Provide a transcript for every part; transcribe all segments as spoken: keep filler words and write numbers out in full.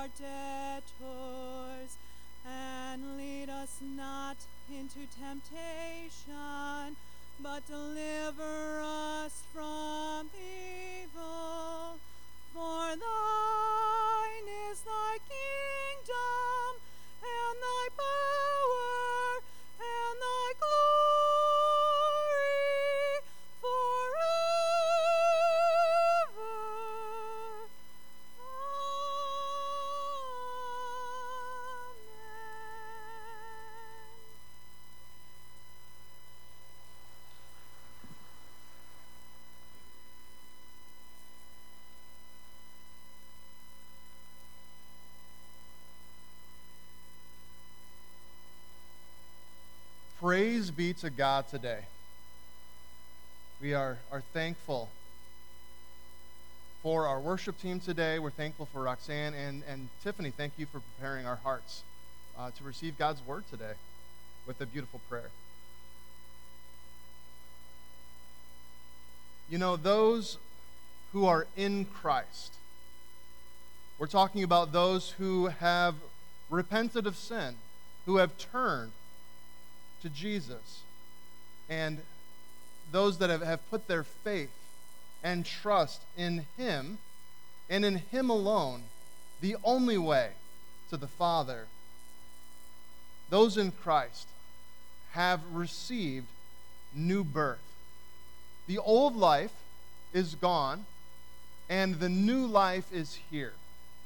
our debtors, and lead us not into temptation, but deliver us from evil. For thine is thy kingdom, and thy power, and thy glory, forever. Praise be to God today. We are, are thankful for our worship team today. We're thankful for Roxanne and, and Tiffany. Thank you for preparing our hearts uh, to receive God's word today with a beautiful prayer. You know, those who are in Christ, we're talking about those who have repented of sin, who have turned to Jesus, and those that have, have put their faith and trust in Him, and in Him alone, the only way to the Father. Those in Christ have received new birth. The old life is gone, and the new life is here.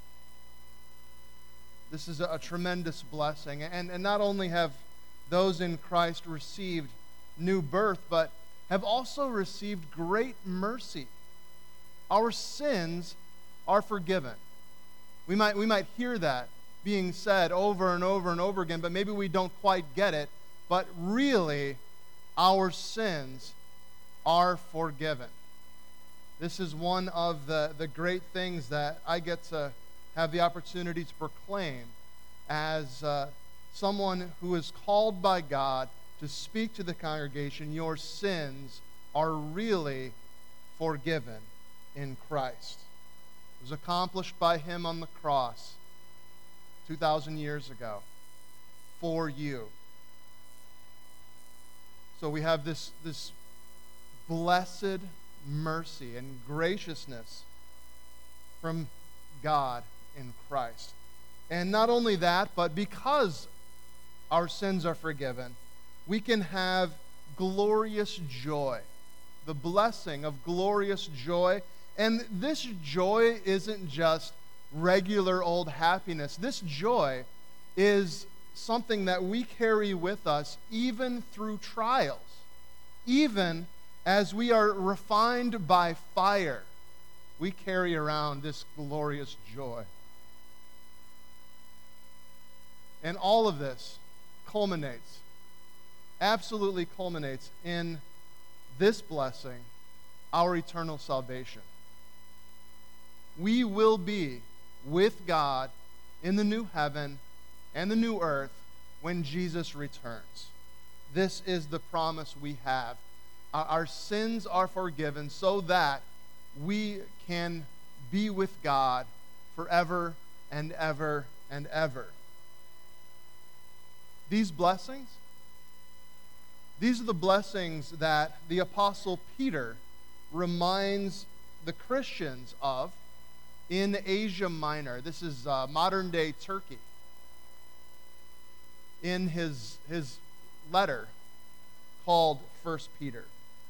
This is a, a tremendous blessing, and, and not only have those in Christ received new birth, but have also received great mercy. Our sins are forgiven. We might, we might hear that being said over and over and over again, but maybe we don't quite get it. But really, our sins are forgiven. This is one of the, the great things that I get to have the opportunity to proclaim as uh, someone who is called by God to speak to the congregation. Your sins are really forgiven in Christ. It was accomplished by Him on the cross two thousand years ago for you. So we have this, this blessed mercy and graciousness from God in Christ. And not only that, but because our sins are forgiven, we can have glorious joy, the blessing of glorious joy. And this joy isn't just regular old happiness. This joy is something that we carry with us even through trials, even as we are refined by fire. We carry around this glorious joy. And all of this culminates, absolutely culminates in this blessing, our eternal salvation. We will be with God in the new heaven and the new earth when Jesus returns. This is the promise we have. Our sins are forgiven so that we can be with God forever and ever and ever. These blessings, these are the blessings that the Apostle Peter reminds the Christians of in Asia Minor. This is uh, modern-day Turkey. In his, his letter called First Peter.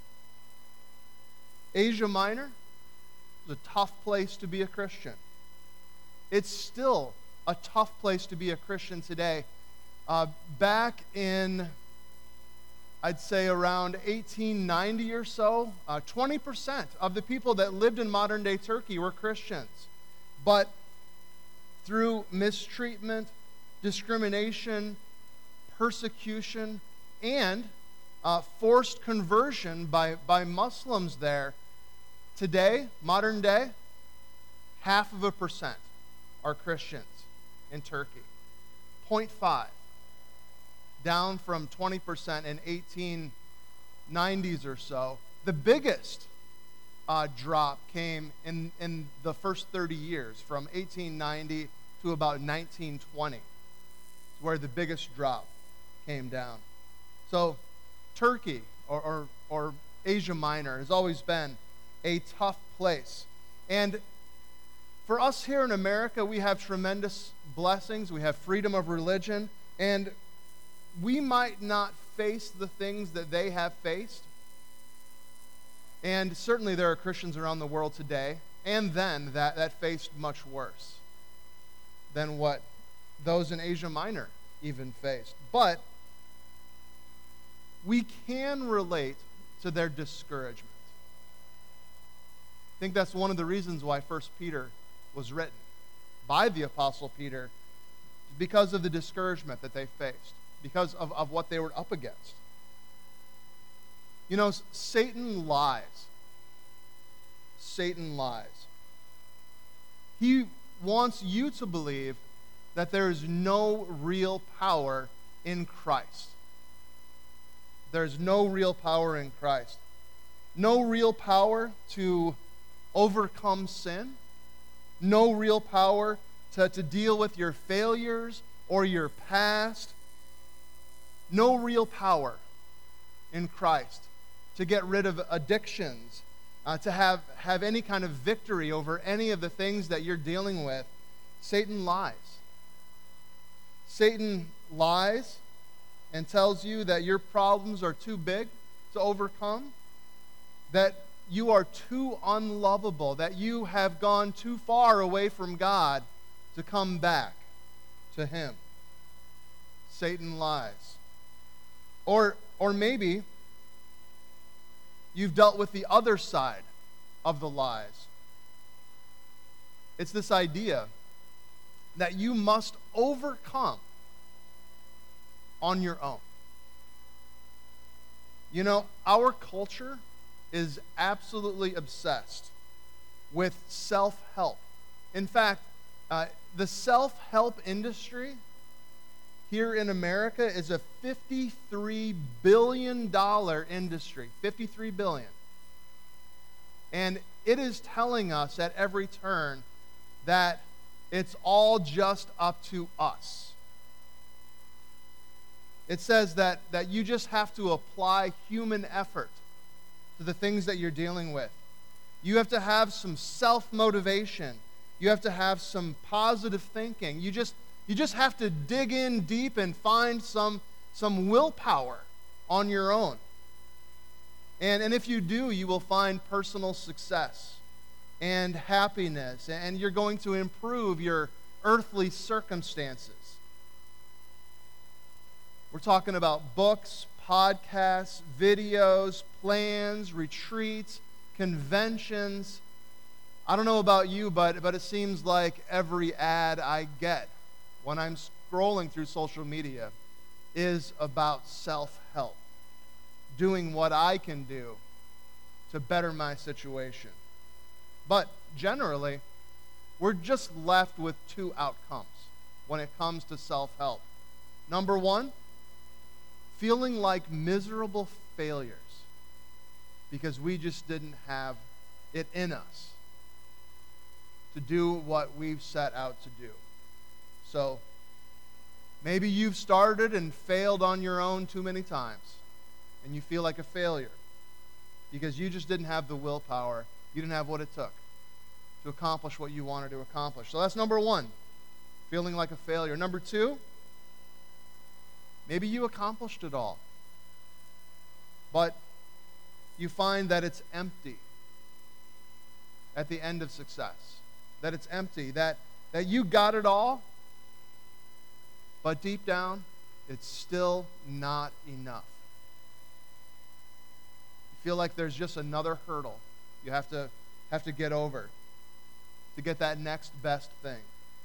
Asia Minor is a tough place to be a Christian. It's still a tough place to be a Christian today. Uh, back in, I'd say around eighteen ninety or so, uh, twenty percent of the people that lived in modern-day Turkey were Christians. But through mistreatment, discrimination, persecution, and uh, forced conversion by, by Muslims there, today, modern day, half of a percent are Christians in Turkey. zero point five. Down from twenty percent in eighteen nineties or so. The biggest uh, drop came in, in the first thirty years, from eighteen ninety to about nineteen twenty, where the biggest drop came down. So Turkey or, or, or Asia Minor has always been a tough place. And for us here in America, we have tremendous blessings. We have freedom of religion. And we might not face the things that they have faced. And certainly there are Christians around the world today and then that, that faced much worse than what those in Asia Minor even faced. But we can relate to their discouragement. I think that's one of the reasons why First Peter was written by the Apostle Peter, because of the discouragement that they faced, because of, of what they were up against. You know, Satan lies. Satan lies. He wants you to believe that there is no real power in Christ. There's no real power in Christ. No real power to overcome sin. No real power to, to deal with your failures or your past. No real power in Christ to get rid of addictions, uh, to have, have any kind of victory over any of the things that you're dealing with. Satan lies. Satan lies and tells you that your problems are too big to overcome, that you are too unlovable, that you have gone too far away from God to come back to Him. Satan lies. Or, or maybe you've dealt with the other side of the lies. It's this idea that you must overcome on your own. You know, our culture is absolutely obsessed with self-help. In fact, uh, the self-help industry here in America is a fifty-three billion dollars industry. fifty-three billion dollars. And it is telling us at every turn that it's all just up to us. It says that, that you just have to apply human effort to the things that you're dealing with. You have to have some self-motivation. You have to have some positive thinking. You just, you just have to dig in deep and find some, some willpower on your own. And, and if you do, you will find personal success and happiness, and you're going to improve your earthly circumstances. We're talking about books, podcasts, videos, plans, retreats, conventions. I don't know about you, but, but it seems like every ad I get when I'm scrolling through social media is about self-help, doing what I can do to better my situation. But generally, we're just left with two outcomes when it comes to self-help. Number one, feeling like miserable failures because we just didn't have it in us to do what we've set out to do. So maybe you've started and failed on your own too many times, and you feel like a failure because you just didn't have the willpower. You didn't have what it took to accomplish what you wanted to accomplish. So that's number one, feeling like a failure. Number two, maybe you accomplished it all, but you find that it's empty at the end of success, that it's empty, that, that you got it all, but deep down, it's still not enough. You feel like there's just another hurdle you have to, have to get over to get that next best thing.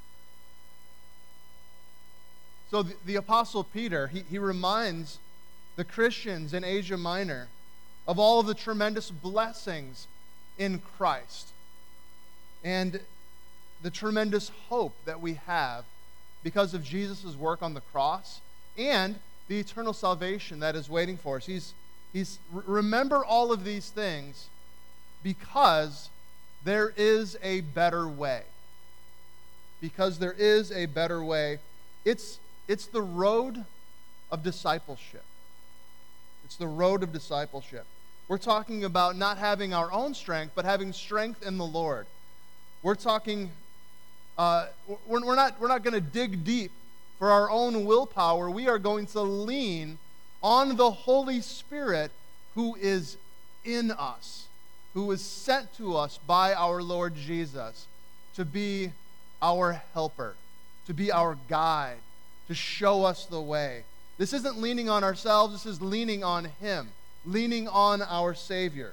So the, the Apostle Peter, he, he reminds the Christians in Asia Minor of all of the tremendous blessings in Christ and the tremendous hope that we have because of Jesus' work on the cross and the eternal salvation that is waiting for us. He's, he's remember all of these things because there is a better way. because there is a better way. It's, it's the road of discipleship. It's the road of discipleship. We're talking about not having our own strength, but having strength in the Lord. We're talking, uh, we're, we're not, we're not going to dig deep for our own willpower. We are going to lean on the Holy Spirit who is in us, who is sent to us by our Lord Jesus to be our helper, to be our guide, to show us the way. This isn't leaning on ourselves, this is leaning on Him, leaning on our Savior.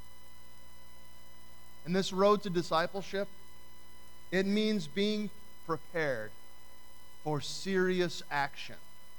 And this road to discipleship, it means being prepared for serious action.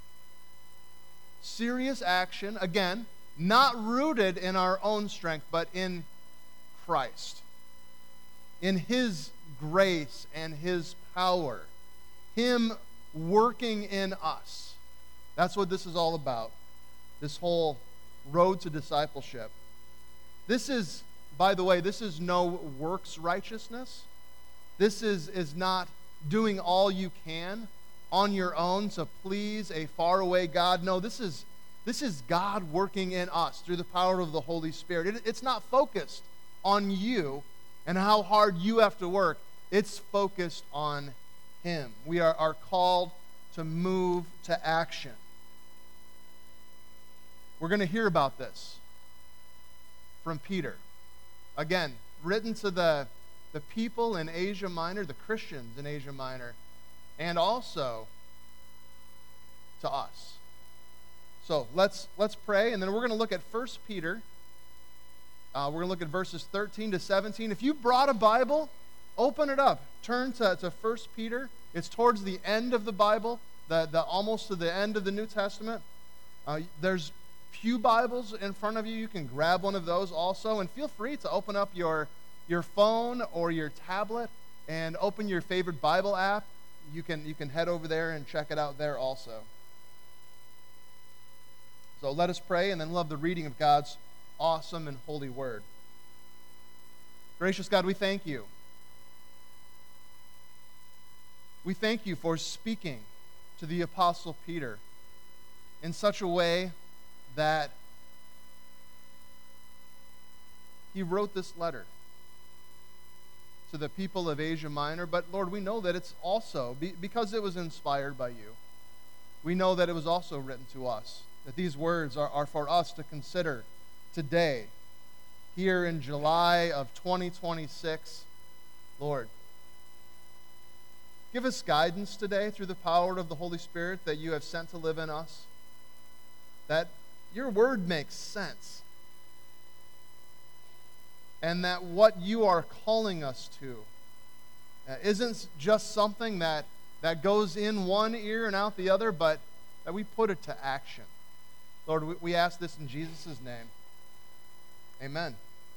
Serious action, again, not rooted in our own strength, but in Christ, in His grace and His power, Him working in us. That's what this is all about, this whole road to discipleship. This is, by the way, this is no works righteousness. This is, is not doing all you can on your own to please a faraway God. No, this is, this is God working in us through the power of the Holy Spirit. It, it's not focused on you and how hard you have to work. It's focused on Him. We are, are called to move to action. We're going to hear about this from Peter. Again, written to the, the people in Asia Minor, the Christians in Asia Minor, and also to us. So let's, let's pray, and then we're going to look at First Peter. Uh, we're going to look at verses thirteen to seventeen. If you brought a Bible, open it up. Turn to, to First Peter. It's towards the end of the Bible, the, the almost to the end of the New Testament. Uh, there's pew Bibles in front of you. You can grab one of those also, and feel free to open up your, your phone or your tablet and open your favorite Bible app. You can, you can head over there and check it out there also. So let us pray and then love the reading of God's awesome and holy word. Gracious God, we thank you. We thank you for speaking to the Apostle Peter in such a way that he wrote this letter to the people of Asia Minor. But Lord, we know that it's also, because it was inspired by you, we know that it was also written to us, that these words are, are for us to consider today, here in July of twenty twenty-six. Lord, give us guidance today through the power of the Holy Spirit that you have sent to live in us, that your word makes sense, and that what you are calling us to uh, isn't just something that, that goes in one ear and out the other, but that we put it to action. Lord, we, we ask this in Jesus' name. Amen.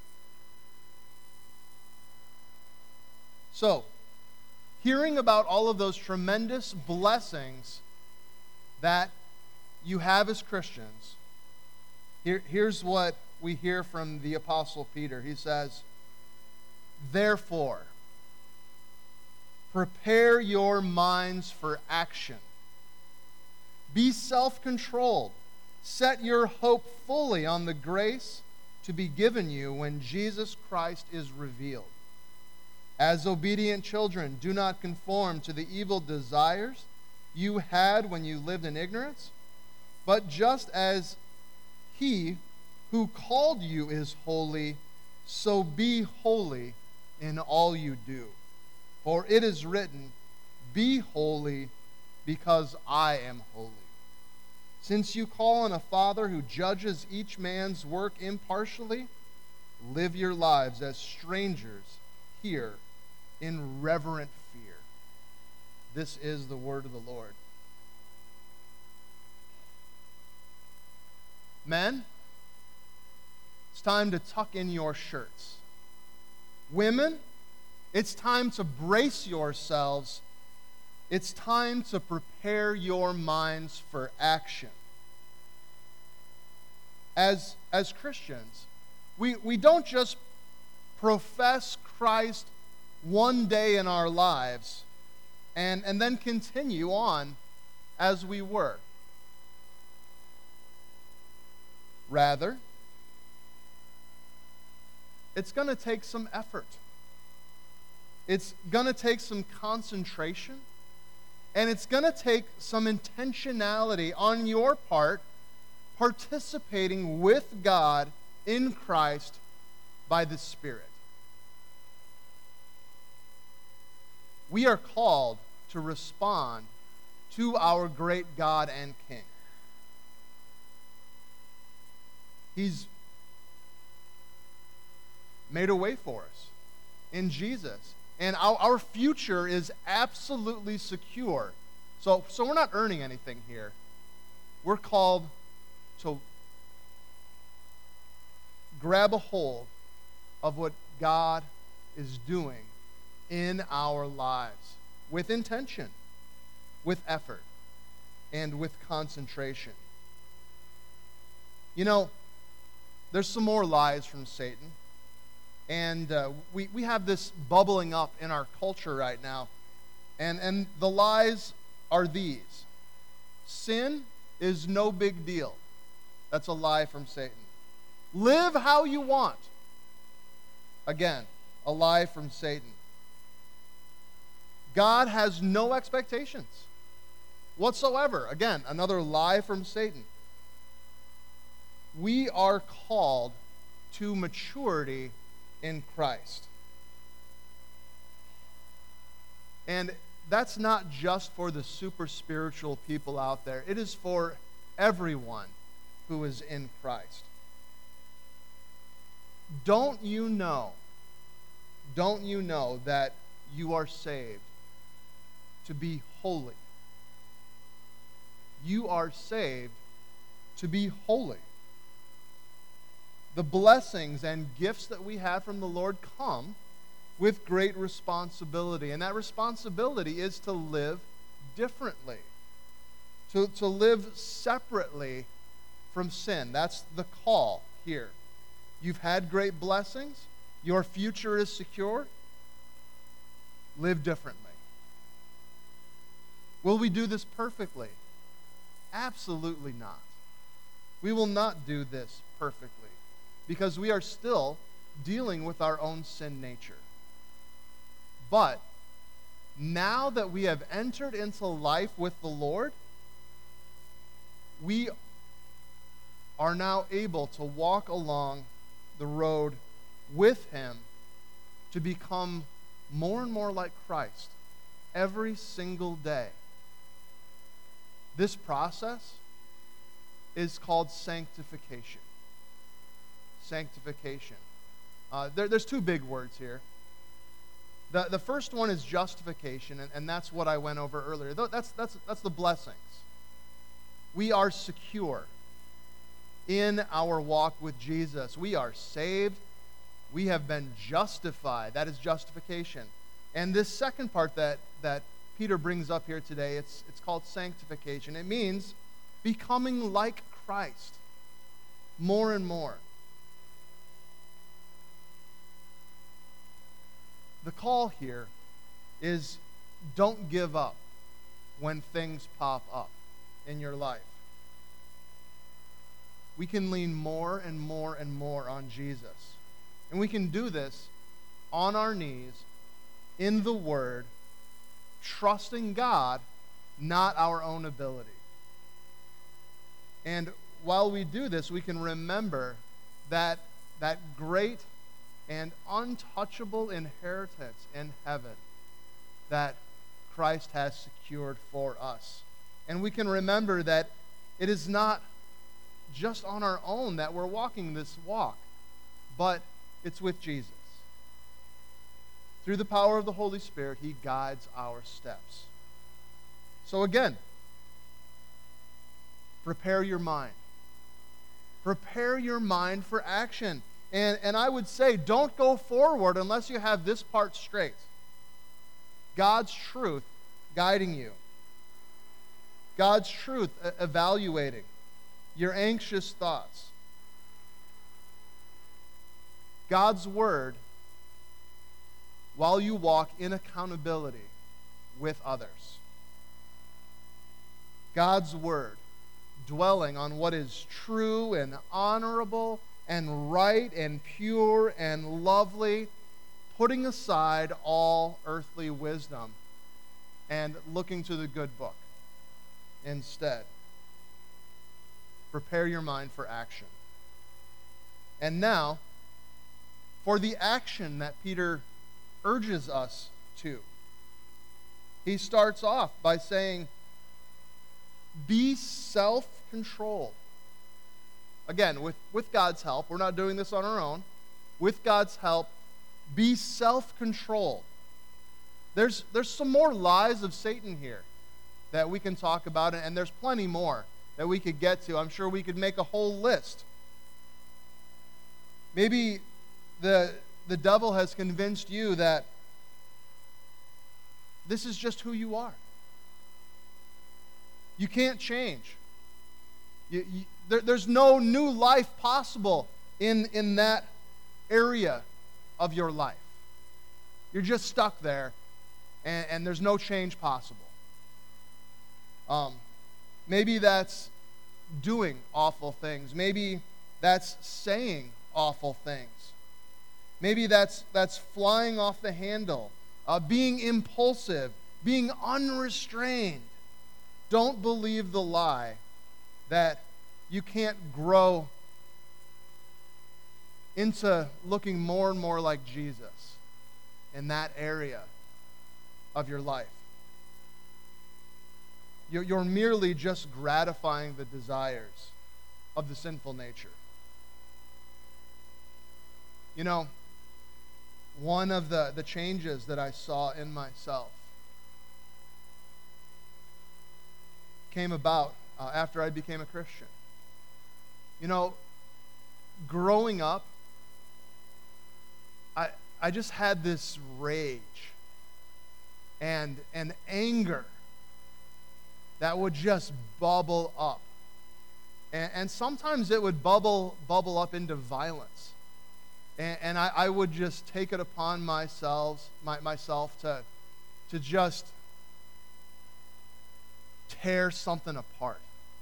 So, hearing about all of those tremendous blessings that you have as Christians, here, here's what we hear from the Apostle Peter. He says, therefore, prepare your minds for action. Be self-controlled. Set your hope fully on the grace to be given you when Jesus Christ is revealed. As obedient children, do not conform to the evil desires you had when you lived in ignorance, but just as He who called you is holy, so be holy in all you do. For it is written, be holy because I am holy. Since you call on a Father who judges each man's work impartially, live your lives as strangers here in reverent fear. This is the word of the Lord. Men, it's time to tuck in your shirts. Women, it's time to brace yourselves. It's time to prepare your minds for action. As, as Christians, we, we don't just profess Christ one day in our lives and, and then continue on as we were. Rather, it's going to take some effort. It's going to take some concentration, and it's going to take some intentionality on your part, participating with God in Christ by the Spirit. We are called to respond to our great God and King. He's made a way for us in Jesus. And our, our future is absolutely secure. So, so we're not earning anything here. We're called to grab a hold of what God is doing in our lives with intention, with effort, and with concentration. You know, there's some more lies from Satan. And uh, we, we have this bubbling up in our culture right now. And, and the lies are these. Sin is no big deal. That's a lie from Satan. Live how you want. Again, a lie from Satan. God has no expectations whatsoever. Again, another lie from Satan. We are called to maturity in Christ. And that's not just for the super spiritual people out there. It is for everyone who is in Christ. Don't you know, don't you know that you are saved to be holy? You are saved to be holy. The blessings and gifts that we have from the Lord come with great responsibility. And that responsibility is to live differently, to, to live separately from sin. That's the call here. You've had great blessings. Your future is secure. Live differently. Will we do this perfectly? Absolutely not. We will not do this perfectly, because we are still dealing with our own sin nature. But now that we have entered into life with the Lord, we are now able to walk along the road with Him to become more and more like Christ every single day. This process is called sanctification. Sanctification. Uh, there, there's two big words here. The, the first one is justification, and, and that's what I went over earlier. That's, that's, that's the blessings. We are secure in our walk with Jesus. We are saved. We have been justified. That is justification. And this second part that, that Peter brings up here today, it's, it's called sanctification. It means becoming like Christ more and more. The call here is don't give up when things pop up in your life. We can lean more and more and more on Jesus. And we can do this on our knees, in the Word, trusting God, not our own ability. And while we do this, we can remember that that great and untouchable inheritance in heaven that Christ has secured for us. And we can remember that it is not just on our own that we're walking this walk, but it's with Jesus. Through the power of the Holy Spirit, He guides our steps. So again, prepare your mind. Prepare your mind for action. And, and I would say, don't go forward unless you have this part straight. God's truth guiding you. God's truth e- evaluating your anxious thoughts. God's Word, while you walk in accountability with others. God's word, dwelling on what is true and honorable and right and pure and lovely, putting aside all earthly wisdom and looking to the good book instead. Prepare your mind for action. And now, for the action that Peter urges us to. He starts off by saying, be self-controlled. Again, with, with God's help, we're not doing this on our own. With God's help, be self-controlled. There's, there's some more lies of Satan here that we can talk about, and there's plenty more that we could get to. I'm sure we could make a whole list. Maybe the, the devil has convinced you that this is just who you are. You can't change. You, you, there, there's no new life possible in, in that area of your life. You're just stuck there, and, and there's no change possible. Um, maybe that's doing awful things. Maybe that's saying awful things. Maybe that's that's flying off the handle, uh, being impulsive, being unrestrained. Don't believe the lie that you can't grow into looking more and more like Jesus in that area of your life. You're, you're merely just gratifying the desires of the sinful nature. You know, one of the, the changes that I saw in myself came about uh, after I became a Christian. You know, growing up, I I just had this rage and and anger that would just bubble up. And, and sometimes it would bubble bubble up into violence. And, and I, I would just take it upon myself, my, myself to, to just tear something apart.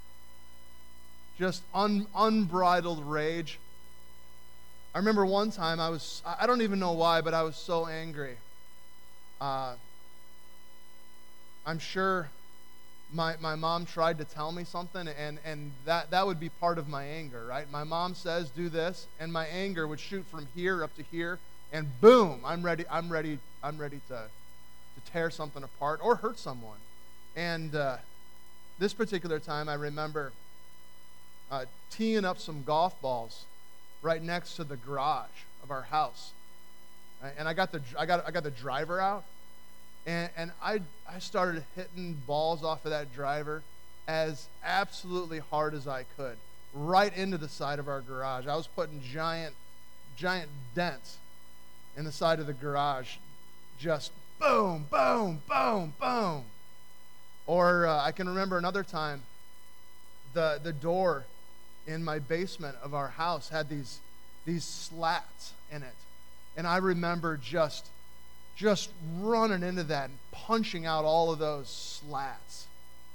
Just un, unbridled rage. I remember one time I was, I don't even know why, but I was so angry. Uh, I'm sure my my mom tried to tell me something, and, and that, that would be part of my anger, right? My mom says, do this, and my anger would shoot from here up to here, and boom, I'm ready, I'm ready, I'm ready to, to tear something apart or hurt someone. And uh, this particular time, I remember uh, teeing up some golf balls right next to the garage of our house. And I got the I got I got the driver out, and and I I started hitting balls off of that driver as absolutely hard as I could, right into the side of our garage. I was putting giant giant dents in the side of the garage, just boom, boom, boom, boom. Or uh, I can remember another time, the the door in my basement of our house had these these slats in it. And I remember just, just running into that and punching out all of those slats.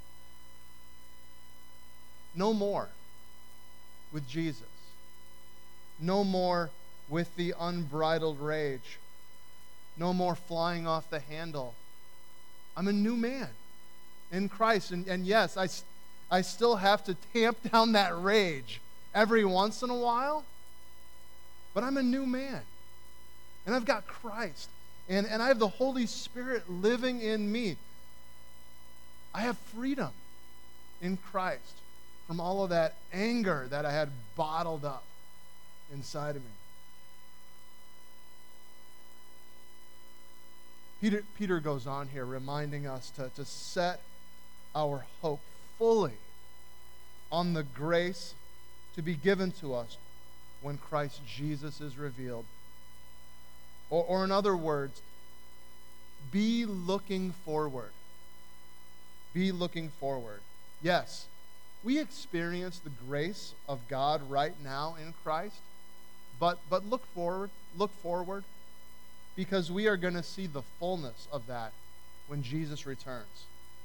No more with Jesus. No more with the unbridled rage. No more flying off the handle. I'm a new man in Christ. And, and yes, I, I still have to tamp down that rage every once in a while. But I'm a new man. And I've got Christ. And, and I have the Holy Spirit living in me. I have freedom in Christ from all of that anger that I had bottled up inside of me. Peter, Peter goes on here reminding us to, to set our hope fully on the grace to be given to us when Christ Jesus is revealed. Or, or in other words, be looking forward. Be looking forward. Yes, we experience the grace of God right now in Christ, but but look forward, look forward, because we are going to see the fullness of that when Jesus returns.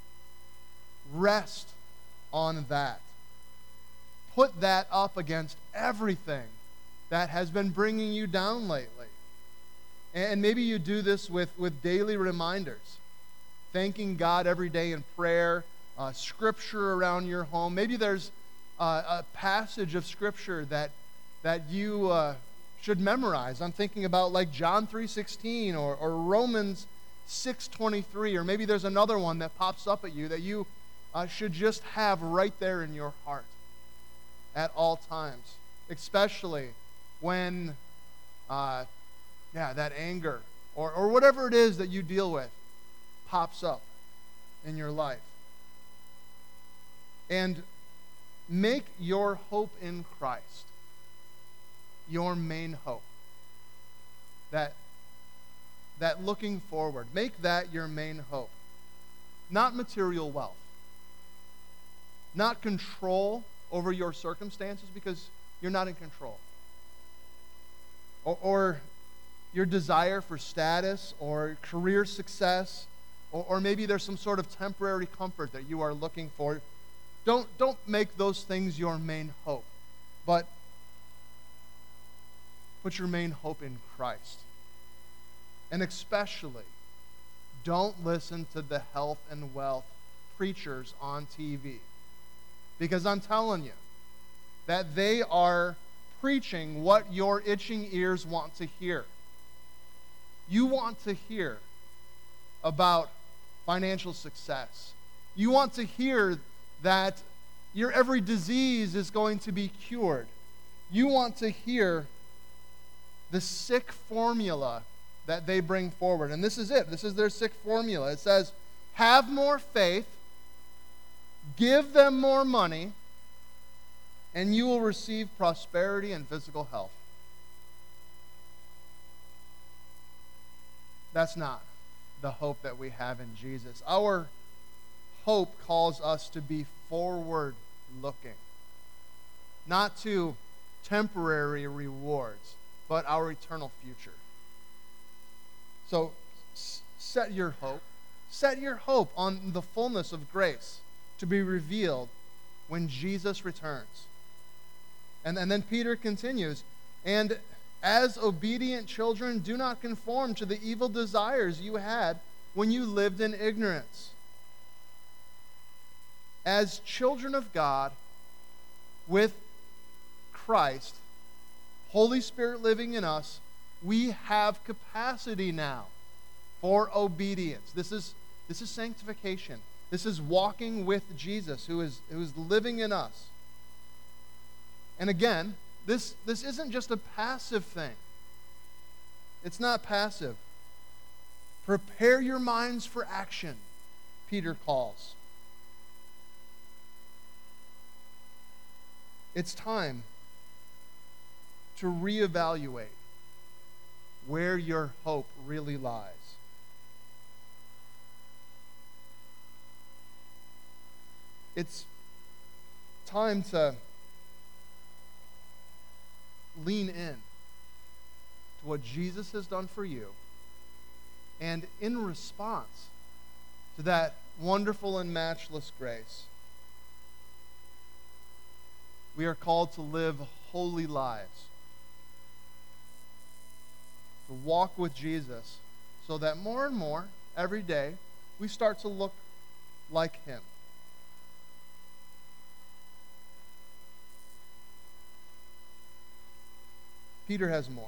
Rest on that. Put that up against everything that has been bringing you down lately. And maybe you do this with, with daily reminders, thanking God every day in prayer, uh, scripture around your home. Maybe there's uh, a passage of scripture that, that you uh, should memorize. I'm thinking about like John three sixteen or, or Romans six twenty-three, or maybe there's another one that pops up at you that you uh, should just have right there in your heart at all times, especially when uh, yeah, that anger or, or whatever it is that you deal with pops up in your life. And make your hope in Christ your main hope. That, that looking forward, make that your main hope. Not material wealth. Not control over your circumstances, because you're not in control. Or, or your desire for status or career success, or, or maybe there's some sort of temporary comfort that you are looking for. Don't, don't make those things your main hope, but put your main hope in Christ. And especially, don't listen to the health and wealth preachers on T V. Because I'm telling you that they are preaching what your itching ears want to hear. You want to hear about financial success. You want to hear that your every disease is going to be cured. You want to hear the sick formula that they bring forward. And this is it. This is their sick formula. It says, have more faith, give them more money, and you will receive prosperity and physical health. That's not the hope that we have in Jesus. Our hope calls us to be forward-looking, not to temporary rewards, but our eternal future. So s- set your hope. Set your hope on the fullness of grace to be revealed when Jesus returns. And, and then Peter continues, and as obedient children, do not conform to the evil desires you had when you lived in ignorance. As children of God, with Christ, Holy Spirit living in us, we have capacity now for obedience. This is, this is sanctification. This is walking with Jesus, who is, who is living in us. And again, this, this isn't just a passive thing. It's not passive. Prepare your minds for action, Peter calls. It's time to reevaluate where your hope really lies. It's time to lean in to what Jesus has done for you, and in response to that wonderful and matchless grace, we are called to live holy lives, to walk with Jesus, so that more and more, every day, we start to look like Him. Peter has more.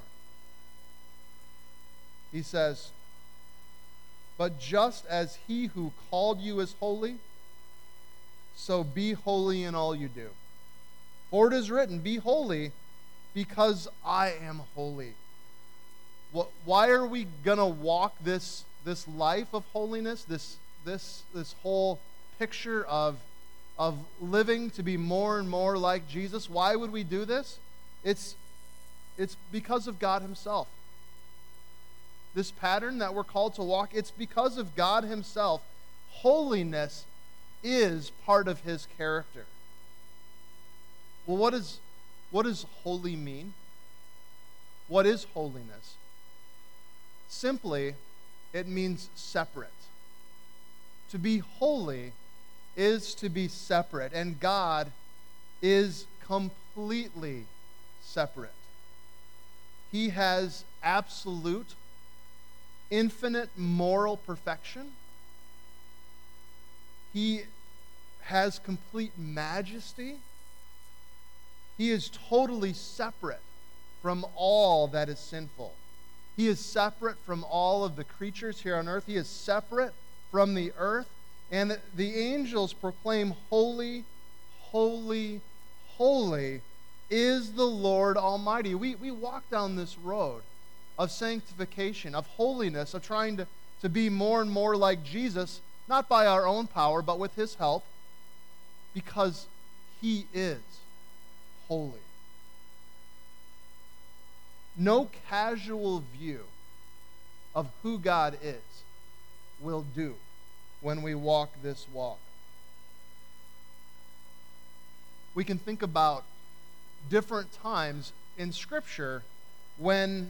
He says, but just as He who called you is holy, so be holy in all you do. For it is written, be holy, because I am holy. What, why are we going to walk this, this life of holiness, this, this, this whole picture of, of living to be more and more like Jesus? Why would we do this? It's It's because of God Himself. This pattern that we're called to walk, it's because of God Himself. Holiness is part of His character. Well, what, is, what does holy mean? What is holiness? Simply, it means separate. To be holy is to be separate, and God is completely separate. He has absolute, infinite moral perfection. He has complete majesty. He is totally separate from all that is sinful. He is separate from all of the creatures here on earth. He is separate from the earth. And the angels proclaim, "Holy, holy, holy is the Lord Almighty." We, we walk down this road of sanctification, of holiness, of trying to, to be more and more like Jesus, not by our own power, but with his help, because he is holy. No casual view of who God is will do when we walk this walk. We can think about different times in Scripture when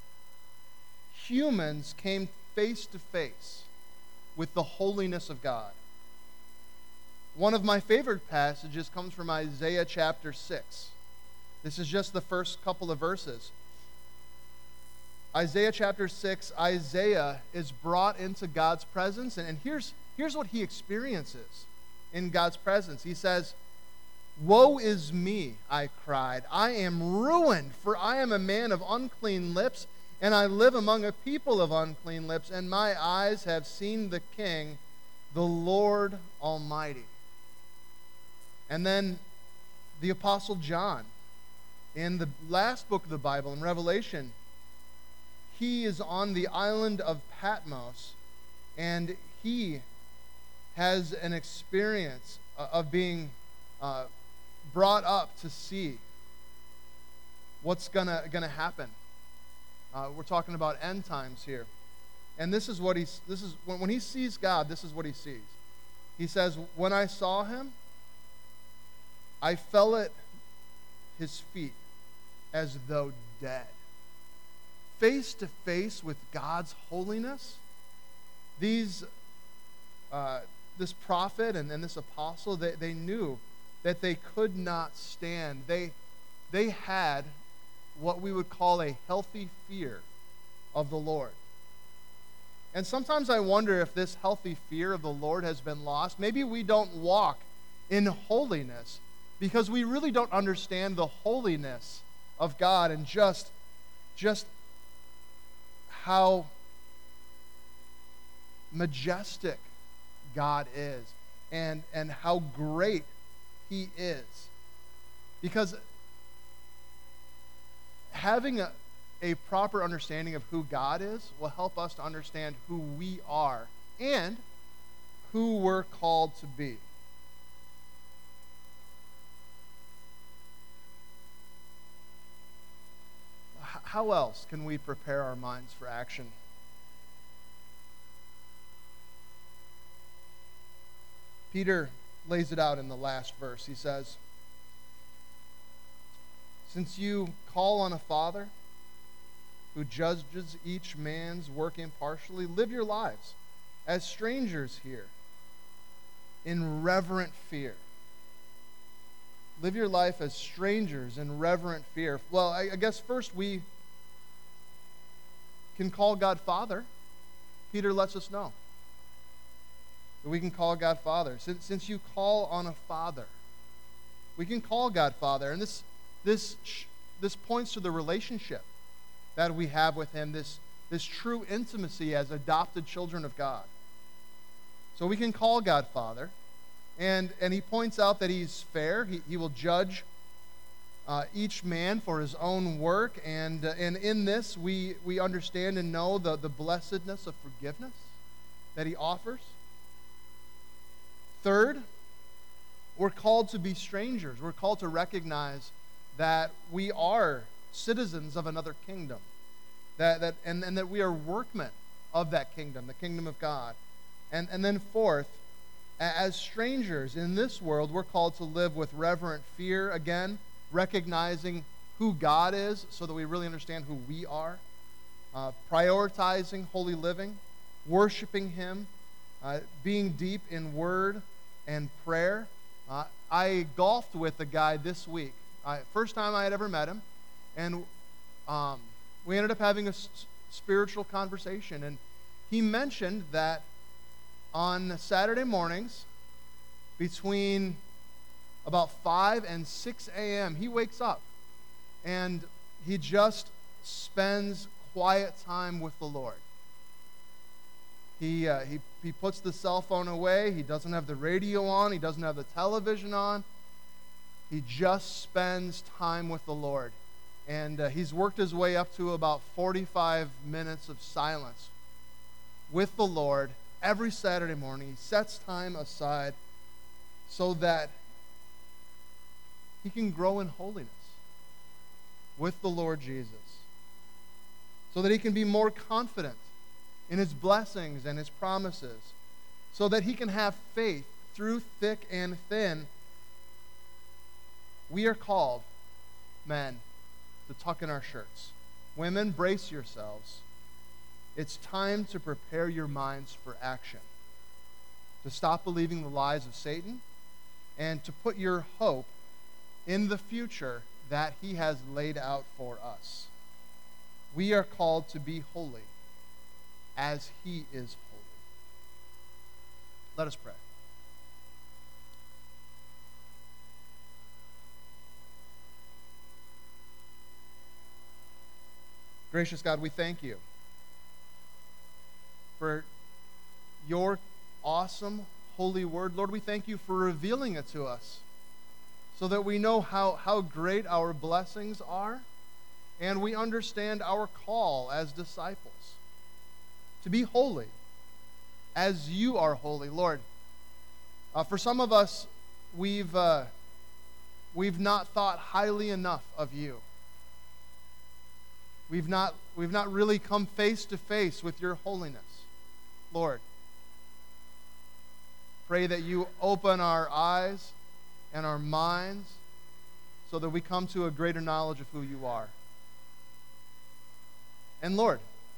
humans came face to face with the holiness of God. One of my favorite passages comes from Isaiah chapter six. This is just the first couple of verses. Isaiah chapter six, Isaiah is brought into God's presence, and, and here's, here's what he experiences in God's presence. He says, "Woe is me, I cried. I am ruined, for I am a man of unclean lips, and I live among a people of unclean lips, and my eyes have seen the King, the Lord Almighty." And then the Apostle John, in the last book of the Bible, in Revelation, he is on the island of Patmos, and he has an experience of being uh, brought up to see what's gonna gonna happen. Uh, we're talking about end times here, and this is what he's. This is when, when he sees God. This is what he sees. He says, "When I saw him, I fell at his feet as though dead." Face to face with God's holiness, these, uh, this prophet and, and this apostle, they, they knew that they could not stand. They, they had what we would call a healthy fear of the Lord. And sometimes I wonder if this healthy fear of the Lord has been lost. Maybe we don't walk in holiness because we really don't understand the holiness of God and just, just how majestic God is and, and how great he is. Because having a, a proper understanding of who God is will help us to understand who we are and who we're called to be. How else can we prepare our minds for action? Peter lays it out in the last verse. He says, "Since you call on a Father who judges each man's work impartially, live your lives as strangers here in reverent fear." Live your life as strangers in reverent fear. Well, I, I guess first we can call God Father. Peter lets us know that we can call God Father. Since, since you call on a Father, we can call God Father. And this, this, this points to the relationship that we have with him, this, this true intimacy as adopted children of God. So we can call God Father. And, and he points out that he's fair. He, he will judge uh, each man for his own work. And, uh, and in this, we, we understand and know the, the blessedness of forgiveness that he offers. Third, we're called to be strangers. We're called to recognize that we are citizens of another kingdom, that, that, and, and that we are workmen of that kingdom, the kingdom of God. And, and then fourth, as strangers in this world, we're called to live with reverent fear, again, recognizing who God is so that we really understand who we are, uh, prioritizing holy living, worshiping him, uh, being deep in word and prayer. Uh, I golfed with a guy this week. Uh, first time I had ever met him. And um, we ended up having a s- spiritual conversation. And he mentioned that on Saturday mornings, between about five and six a.m., he wakes up and he just spends quiet time with the Lord. He, uh, he, he puts the cell phone away. He doesn't have the radio on. He doesn't have the television on. He just spends time with the Lord. And uh, he's worked his way up to about forty-five minutes of silence with the Lord every Saturday morning. He sets time aside so that he can grow in holiness with the Lord Jesus, so that he can be more confident in his blessings and his promises, so that he can have faith through thick and thin. We are called, men, to tuck in our shirts. Women, brace yourselves. It's time to prepare your minds for action, to stop believing the lies of Satan, and to put your hope in the future that he has laid out for us. We are called to be holy as he is holy. Let us pray. Gracious God, we thank you for your awesome holy word. Lord, we thank you for revealing it to us so that we know how, how great our blessings are, and we understand our call as disciples to be holy as you are holy. Lord, uh, for some of us, we've, uh, we've not thought highly enough of you. We've not, we've not really come face to face with your holiness. Lord, pray that you open our eyes and our minds so that we come to a greater knowledge of who you are. And Lord,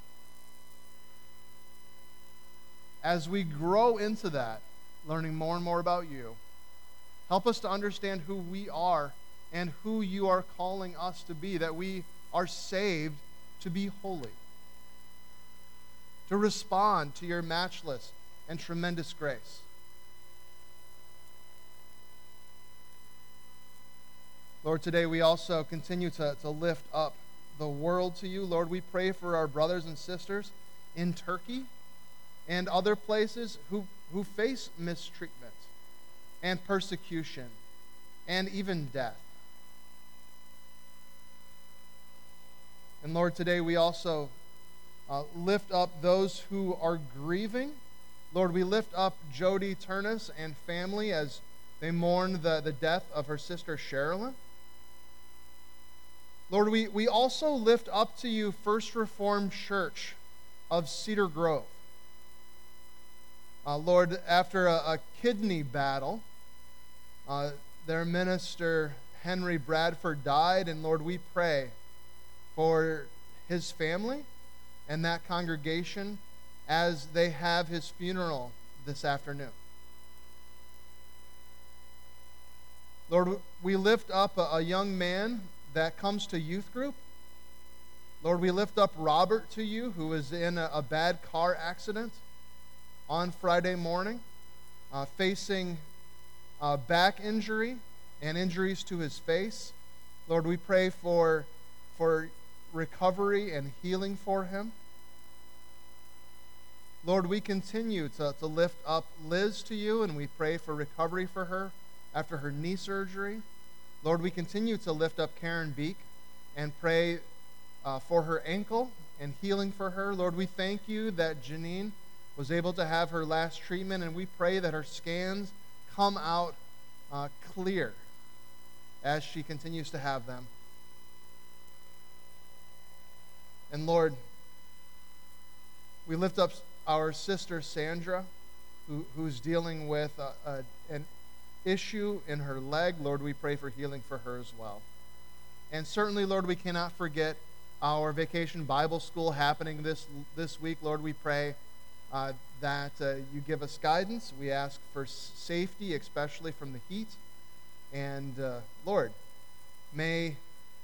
as we grow into that, learning more and more about you, help us to understand who we are and who you are calling us to be, that we are saved to be holy, to respond to your matchless and tremendous grace. Lord, today we also continue to, to lift up the world to you. Lord, we pray for our brothers and sisters in Turkey and other places who, who face mistreatment and persecution and even death. And Lord, today we also uh, lift up those who are grieving. Lord, we lift up Jody Turnus and family as they mourn the, the death of her sister Sherilyn. Lord, we, we also lift up to you First Reformed Church of Cedar Grove. Uh, Lord, after a, a kidney battle, uh, their minister, Henry Bradford, died, and Lord, we pray for his family and that congregation as they have his funeral this afternoon. Lord, we lift up a, a young man that comes to youth group. Lord, we lift up Robert to you, who is in a, a bad car accident on Friday morning, uh, facing uh, back injury and injuries to his face. Lord, we pray for, for recovery and healing for him. Lord, we continue to, to lift up Liz to you, and we pray for recovery for her after her knee surgery. Lord, we continue to lift up Karen Beek and pray uh, for her ankle and healing for her. Lord, we thank you that Janine was able to have her last treatment, and we pray that her scans come out uh, clear as she continues to have them. And Lord, we lift up our sister Sandra, who, who's dealing with a, a, an issue in her leg. Lord, we pray for healing for her as well. And certainly, Lord, we cannot forget our Vacation Bible School happening this, this week. Lord, we pray uh, that uh, you give us guidance. We ask for safety, especially from the heat. And uh, Lord, may